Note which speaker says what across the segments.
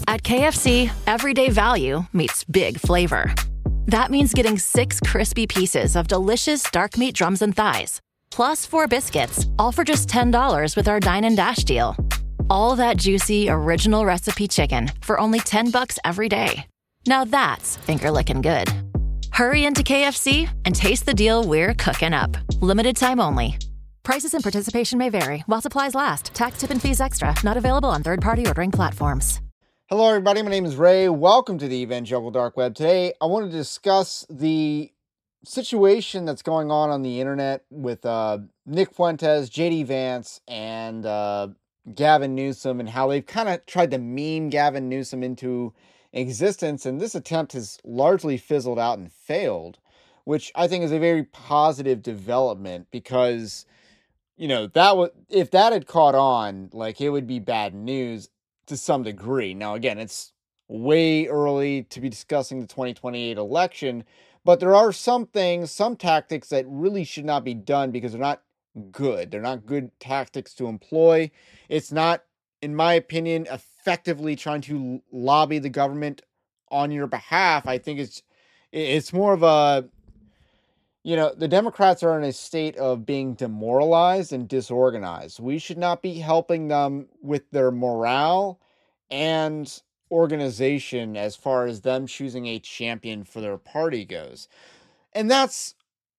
Speaker 1: At KFC, everyday value meets big flavor. That means getting 6 crispy pieces of delicious dark meat drums and thighs, plus 4 biscuits, all for just $10 with our Dine and Dash deal. All that juicy, original recipe chicken for only $10 every day. Now that's finger-licking good. Hurry into KFC and taste the deal we're cooking up. Limited time only. Prices and participation may vary while supplies last. Tax, tip, and fees extra. Not available on third-party ordering platforms.
Speaker 2: Hello, everybody. My name is Ray. Welcome to the Evangelical Dark Web. Today, I want to discuss the situation that's going on the internet with Nick Fuentes, J.D. Vance, and Gavin Newsom, and how they've kind of tried to meme Gavin Newsom into existence. And this attempt has largely fizzled out and failed, which I think is a very positive development because, you know, if that had caught on, like, it would be bad news to some degree. Now, again, it's way early to be discussing the 2028 election, but there are some things, some tactics that really should not be done because they're not good. They're not good tactics to employ. It's not, in my opinion, effectively trying to lobby the government on your behalf. I think it's more of a, you know, the Democrats are in a state of being demoralized and disorganized. We should not be helping them with their morale and organization as far as them choosing a champion for their party goes. And that's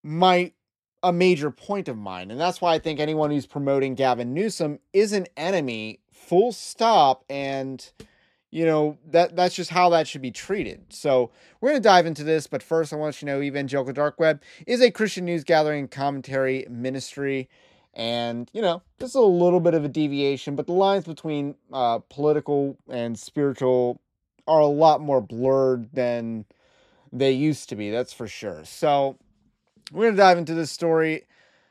Speaker 2: a major point of mine. And that's why I think anyone who's promoting Gavin Newsom is an enemy, full stop. And, you know, that's just how that should be treated. So we're going to dive into this. But first, I want you to know Evangelical Dark Web is a Christian news gathering commentary ministry. And, you know, this is a little bit of a deviation, but the lines between political and spiritual are a lot more blurred than they used to be. That's for sure. So we're going to dive into this story.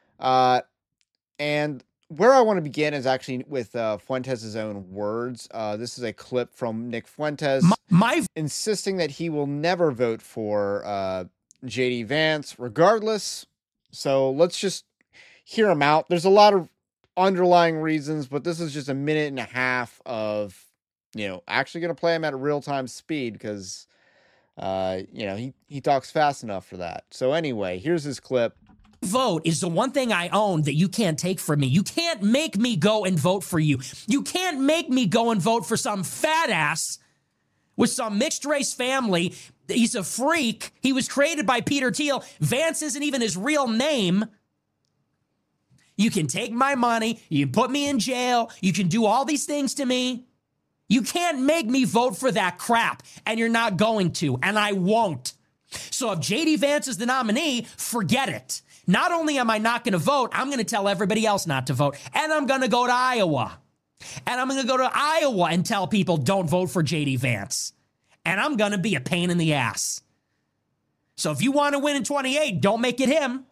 Speaker 2: And where I want to begin is actually with Fuentes' own words. This is a clip from Nick Fuentes insisting that he will never vote for J.D. Vance regardless. So let's just hear him out. There's a lot of underlying reasons, but this is just a minute and a half of, you know, actually going to play him at a real-time speed because, you know, he talks fast enough for that. So anyway, here's his clip.
Speaker 3: Vote is the one thing I own that you can't take from me. You can't make me go and vote for you. You can't make me go and vote for some fat ass with some mixed race family. He's a freak. He was created by Peter Thiel. Vance isn't even his real name. You can take my money. You can put me in jail. You can do all these things to me. You can't make me vote for that crap, and you're not going to, and I won't. So if J.D. Vance is the nominee, forget it. Not only am I not going to vote, I'm going to tell everybody else not to vote, and I'm going to go to Iowa. And I'm going to go to Iowa and tell people don't vote for J.D. Vance. And I'm going to be a pain in the ass. So if you want to win in 28, don't make it him.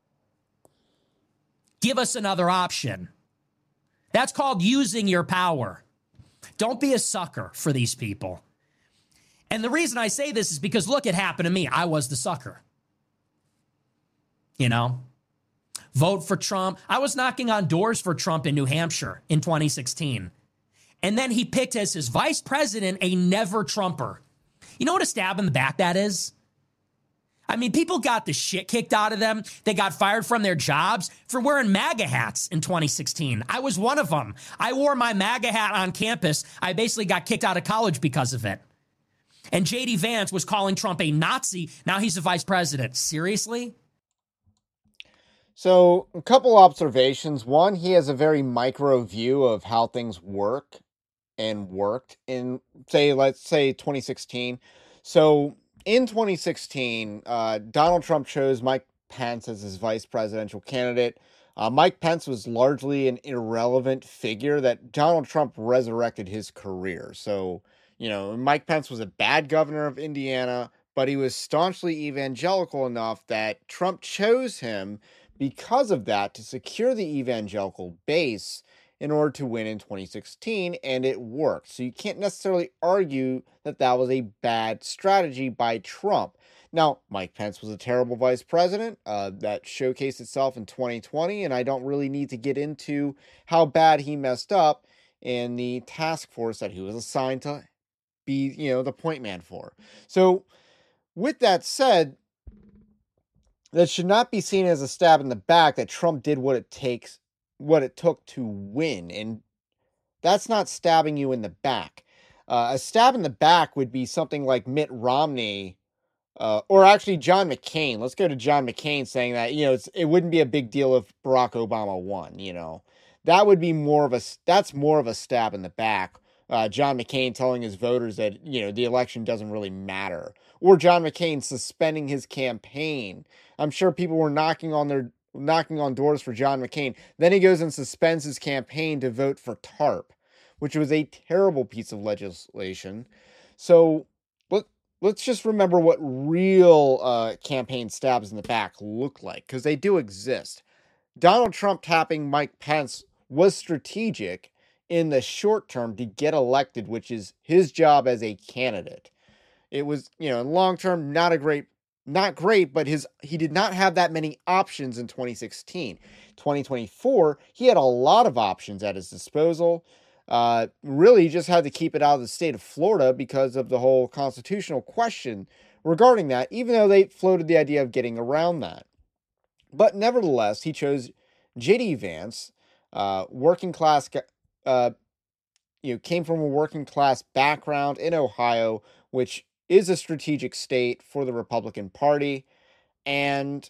Speaker 3: Give us another option. That's called using your power. Don't be a sucker for these people. And the reason I say this is because, look, it happened to me. I was the sucker. You know, vote for Trump. I was knocking on doors for Trump in New Hampshire in 2016. And then he picked as his vice president a never Trumper. You know what a stab in the back that is? I mean, people got the shit kicked out of them. They got fired from their jobs for wearing MAGA hats in 2016. I was one of them. I wore my MAGA hat on campus. I basically got kicked out of college because of it. And J.D. Vance was calling Trump a Nazi. Now he's the vice president. Seriously?
Speaker 2: So a couple observations. One, he has a very micro view of how things work and worked in, let's say 2016. So in 2016, Donald Trump chose Mike Pence as his vice presidential candidate. Mike Pence was largely an irrelevant figure that Donald Trump resurrected his career. So, you know, Mike Pence was a bad governor of Indiana, but he was staunchly evangelical enough that Trump chose him because of that to secure the evangelical base in order to win in 2016, and it worked. So you can't necessarily argue that that was a bad strategy by Trump. Now, Mike Pence was a terrible vice president that showcased itself in 2020, and I don't really need to get into how bad he messed up in the task force that he was assigned to be, the point man for. So with that said, that should not be seen as a stab in the back that Trump did what it took to win. And that's not stabbing you in the back. A stab in the back would be something like Mitt Romney, or actually John McCain. Let's go to John McCain saying that, it wouldn't be a big deal if Barack Obama won, That would be that's more of a stab in the back. John McCain telling his voters that, the election doesn't really matter. Or John McCain suspending his campaign. I'm sure people were knocking on doors for John McCain. Then he goes and suspends his campaign to vote for TARP, which was a terrible piece of legislation. So let's just remember what real campaign stabs in the back look like, because they do exist. Donald Trump tapping Mike Pence was strategic in the short term to get elected, which is his job as a candidate. It was, in long term, not great, but he did not have that many options in 2016. 2024, he had a lot of options at his disposal. Really, he just had to keep it out of the state of Florida because of the whole constitutional question regarding that, even though they floated the idea of getting around that. But nevertheless, he chose J.D. Vance, working class, came from a working class background in Ohio, which is a strategic state for the Republican Party, and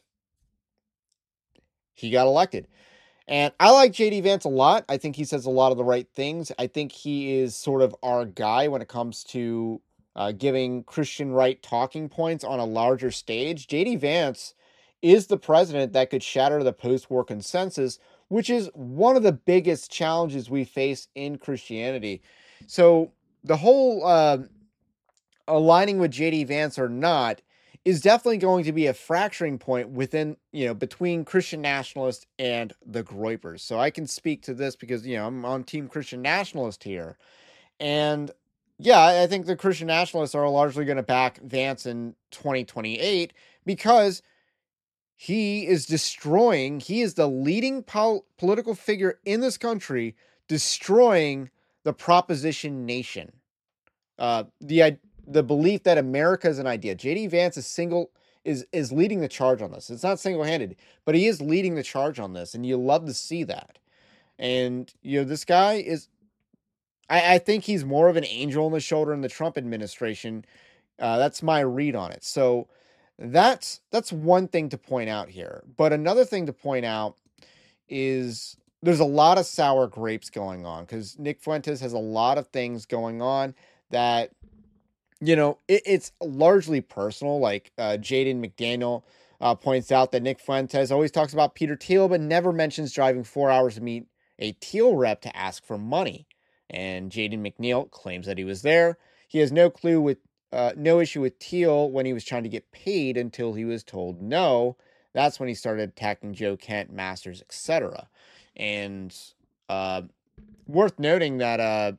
Speaker 2: he got elected. And I like J.D. Vance a lot. I think he says a lot of the right things. I think he is sort of our guy when it comes to giving Christian right talking points on a larger stage. J.D. Vance is the president that could shatter the post-war consensus, which is one of the biggest challenges we face in Christianity. So the whole aligning with J.D. Vance or not is definitely going to be a fracturing point within, between Christian nationalists and the Groypers. So I can speak to this because, I'm on Team Christian Nationalist here. And yeah, I think the Christian nationalists are largely going to back Vance in 2028 because he is the leading political figure in this country, destroying the proposition nation. The belief that America is an idea. J.D. Vance is leading the charge on this. It's not single-handed, but he is leading the charge on this, and you love to see that. And, this guy is, I think he's more of an angel on the shoulder in the Trump administration. That's my read on it. So that's one thing to point out here. But another thing to point out is there's a lot of sour grapes going on because Nick Fuentes has a lot of things going on that, it's largely personal. Like Jaden McDaniel points out that Nick Fuentes always talks about Peter Thiel, but never mentions driving 4 hours to meet a Thiel rep to ask for money. And Jaden McNeil claims that he was there. He has no issue with Thiel when he was trying to get paid until he was told no. That's when he started attacking Joe Kent, Masters, etc. And worth noting that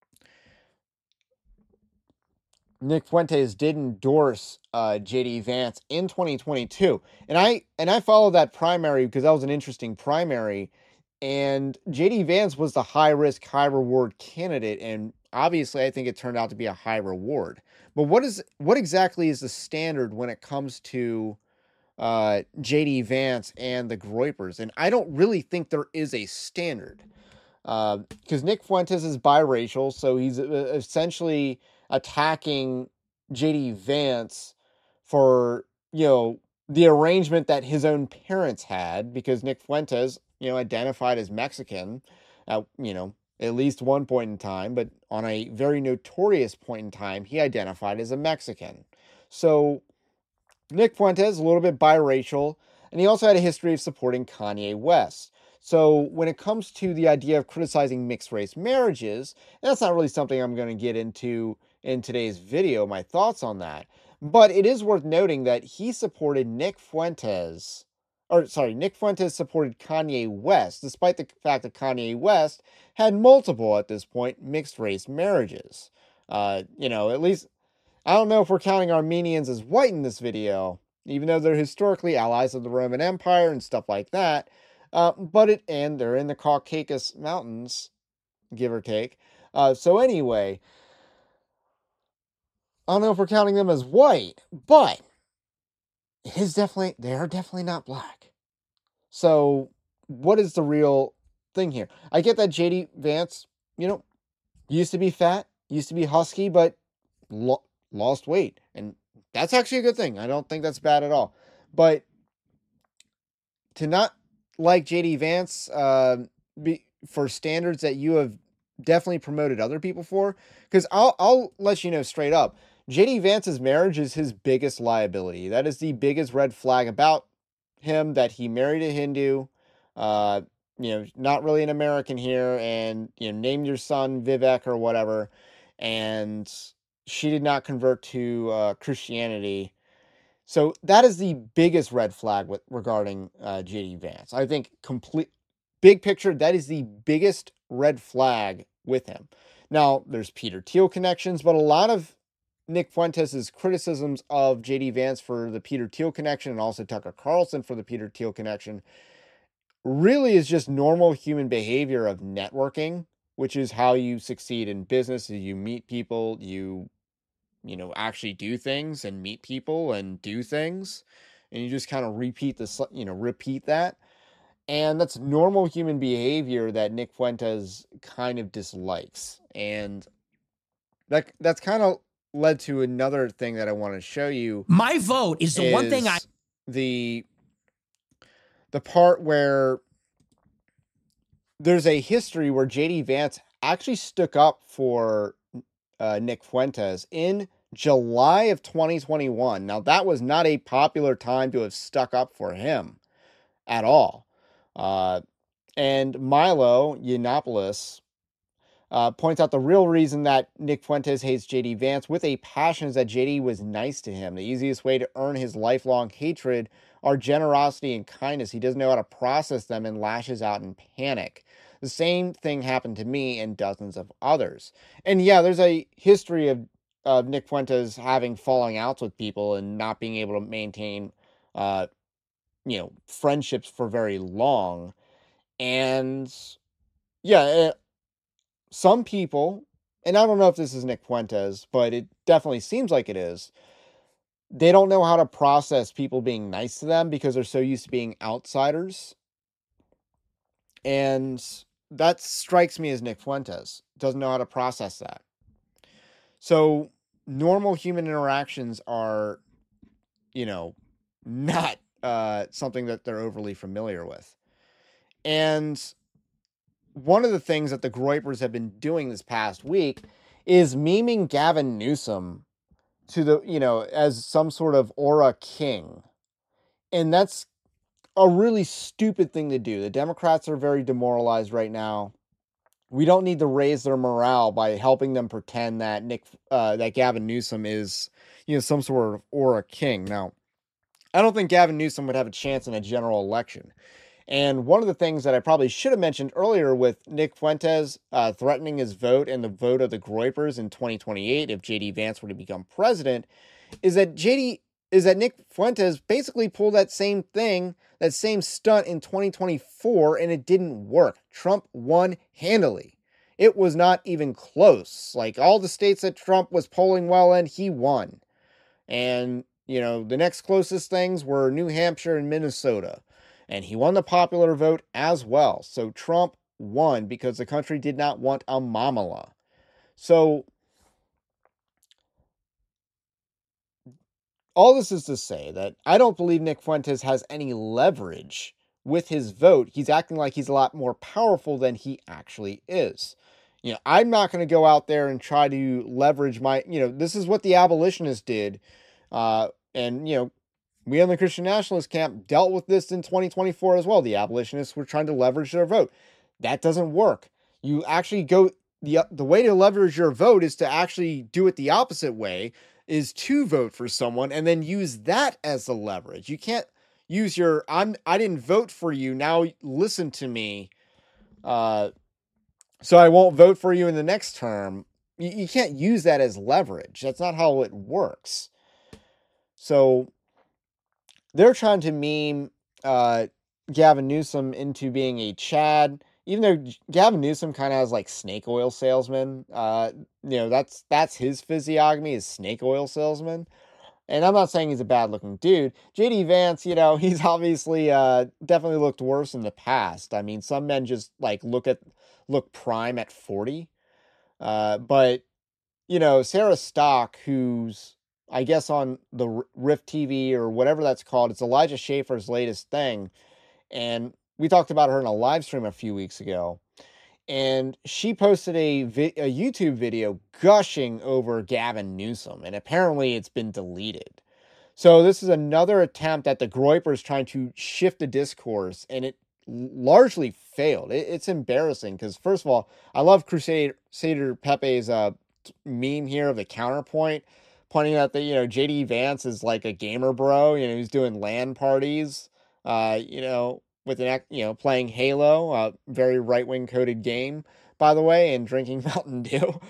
Speaker 2: Nick Fuentes did endorse J.D. Vance in 2022. And I followed that primary because that was an interesting primary. And J.D. Vance was the high-risk, high-reward candidate. And obviously, I think it turned out to be a high reward. But what exactly is the standard when it comes to J.D. Vance and the Groypers? And I don't really think there is a standard. Because Nick Fuentes is biracial, so he's essentially attacking J.D. Vance for, the arrangement that his own parents had, because Nick Fuentes, identified as Mexican at, at least one point in time, but on a very notorious point in time, he identified as a Mexican. So Nick Fuentes is a little bit biracial, and he also had a history of supporting Kanye West. So when it comes to the idea of criticizing mixed-race marriages, that's not really something I'm going to get into in today's video, my thoughts on that. But it is worth noting that he supported Nick Fuentes supported Kanye West, despite the fact that Kanye West had multiple, at this point, mixed-race marriages. At least, I don't know if we're counting Armenians as white in this video, even though they're historically allies of the Roman Empire and stuff like that. And they're in the Caucasus Mountains, give or take. So anyway, I don't know if we're counting them as white, but they are definitely not black. So what is the real thing here? I get that JD Vance, used to be fat, used to be husky, but lost weight. And that's actually a good thing. I don't think that's bad at all. But to not like JD Vance for standards that you have definitely promoted other people for, because I'll let you know straight up, JD Vance's marriage is his biggest liability. That is the biggest red flag about him, that he married a Hindu, not really an American here, and, named your son Vivek or whatever, and she did not convert to Christianity. So that is the biggest red flag regarding JD Vance. I think big picture, that is the biggest red flag with him. Now, there's Peter Thiel connections, but a lot of Nick Fuentes' criticisms of JD Vance for the Peter Thiel connection, and also Tucker Carlson for the Peter Thiel connection, really is just normal human behavior of networking, which is how you succeed in business. You meet people, you actually do things and meet people and do things, and you just kind of repeat that. And that's normal human behavior that Nick Fuentes kind of dislikes. And that's kind of led to another thing that I want to show you.
Speaker 3: My vote is the one thing
Speaker 2: the part where there's a history where JD Vance actually stuck up for Nick Fuentes in July of 2021. Now, that was not a popular time to have stuck up for him at all. And Milo Yiannopoulos points out the real reason that Nick Fuentes hates JD Vance with a passion is that JD was nice to him. The easiest way to earn his lifelong hatred are generosity and kindness. He doesn't know how to process them and lashes out in panic. The same thing happened to me and dozens of others. And yeah, there's a history of Nick Fuentes having falling outs with people and not being able to maintain, friendships for very long. And yeah, some people, and I don't know if this is Nick Fuentes, but it definitely seems like it is, they don't know how to process people being nice to them because they're so used to being outsiders. And that strikes me as Nick Fuentes. Doesn't know how to process that. So normal human interactions are, not something that they're overly familiar with. And one of the things that the Groypers have been doing this past week is memeing Gavin Newsom to as some sort of aura king. And that's a really stupid thing to do. The Democrats are very demoralized right now. We don't need to raise their morale by helping them pretend that that Gavin Newsom is, some sort of aura king. Now, I don't think Gavin Newsom would have a chance in a general election. And one of the things that I probably should have mentioned earlier with Nick Fuentes threatening his vote and the vote of the Groypers in 2028 if JD Vance were to become president is that Nick Fuentes basically pulled that same thing, that same stunt in 2024, and it didn't work. Trump won handily. It was not even close. Like, all the states that Trump was polling well in, he won. And, the next closest things were New Hampshire and Minnesota. And he won the popular vote as well. So Trump won because the country did not want a Mamala. So all this is to say that I don't believe Nick Fuentes has any leverage with his vote. He's acting like he's a lot more powerful than he actually is. I'm not going to go out there and try to leverage this is what the abolitionists did. We in the Christian Nationalist camp dealt with this in 2024 as well. The abolitionists were trying to leverage their vote. That doesn't work. You actually the way to leverage your vote is to actually do it the opposite way, is to vote for someone and then use that as the leverage. You can't use I didn't vote for you, now listen to me, so I won't vote for you in the next term. You can't use that as leverage. That's not how it works. So they're trying to meme Gavin Newsom into being a Chad, even though Gavin Newsom kind of has like snake oil salesman, that's his physiognomy, is snake oil salesman. And I'm not saying he's a bad looking dude. JD Vance, he's obviously definitely looked worse in the past. I mean, some men just like look prime at 40. But Sarah Stock, who's I guess on the Rift TV or whatever that's called, it's Elijah Schaefer's latest thing. And we talked about her in a live stream a few weeks ago. And she posted a YouTube video gushing over Gavin Newsom, and apparently it's been deleted. So this is another attempt at the Groypers trying to shift the discourse, and it largely failed. It's embarrassing because, first of all, I love Crusader Pepe's meme here of the counterpoint, pointing out that, JD Vance is like a gamer bro. He's doing LAN parties, with playing Halo, a very right-wing coded game, by the way, and drinking Mountain Dew.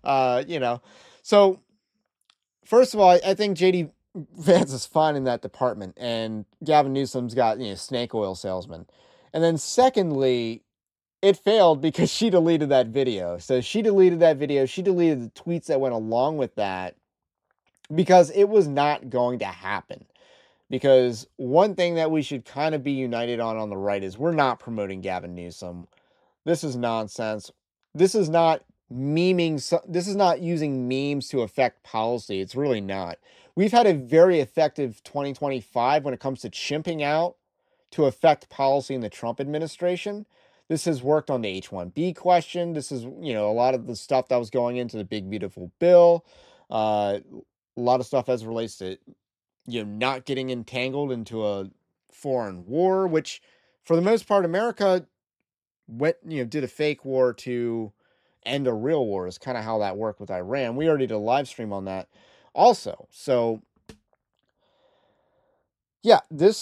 Speaker 2: So first of all, I think JD Vance is fine in that department, and Gavin Newsom's got, snake oil salesman. And then secondly, it failed because she deleted that video. So she deleted that video. She deleted the tweets that went along with that because it was not going to happen. Because one thing that we should kind of be united on the right is we're not promoting Gavin Newsom. This is nonsense. This is not memeing. This is not using memes to affect policy. It's really not. We've had a very effective 2025 when it comes to chimping out to affect policy in the Trump administration. This has worked on the H-1B question. This is, a lot of the stuff that was going into the big, beautiful bill. A lot of stuff as it relates to not getting entangled into a foreign war, which for the most part, America did a fake war to end a real war is kind of how that worked with Iran. We already did a live stream on that also. So yeah,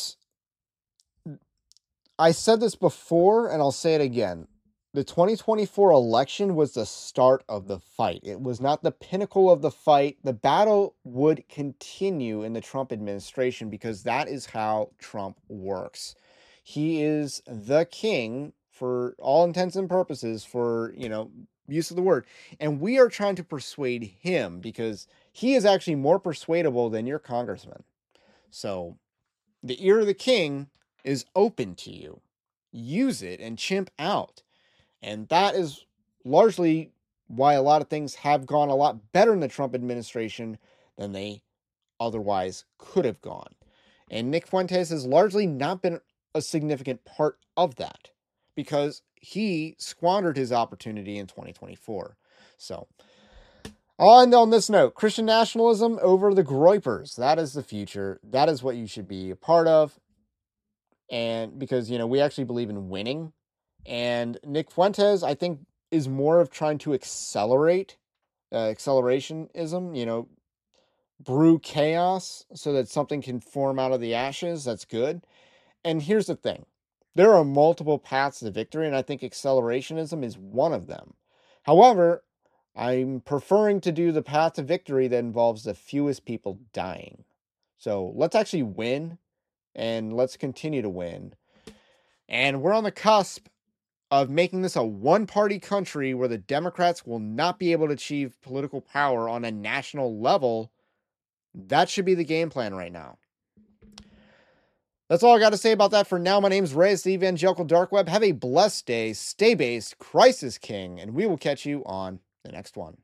Speaker 2: I said this before and I'll say it again. The 2024 election was the start of the fight. It was not the pinnacle of the fight. The battle would continue in the Trump administration because that is how Trump works. He is the king for all intents and purposes, for, use of the word. And we are trying to persuade him because he is actually more persuadable than your congressman. So the ear of the king is open to you. Use it and chimp out. And that is largely why a lot of things have gone a lot better in the Trump administration than they otherwise could have gone. And Nick Fuentes has largely not been a significant part of that because he squandered his opportunity in 2024. So, I'll end on this note. Christian nationalism over the Groypers. That is the future. That is what you should be a part of. And because, we actually believe in winning. And Nick Fuentes, I think, is more of trying to accelerate accelerationism, brew chaos so that something can form out of the ashes. That's good. And here's the thing. There are multiple paths to victory, and I think accelerationism is one of them. However, I'm preferring to do the path to victory that involves the fewest people dying. So let's actually win, and let's continue to win. And we're on the cusp of making this a one-party country where the Democrats will not be able to achieve political power on a national level. That should be the game plan right now. That's all I got to say about that for now. My name's Ray. It's the Evangelical Dark Web. Have a blessed day. Stay based. Christ is King. And we will catch you on the next one.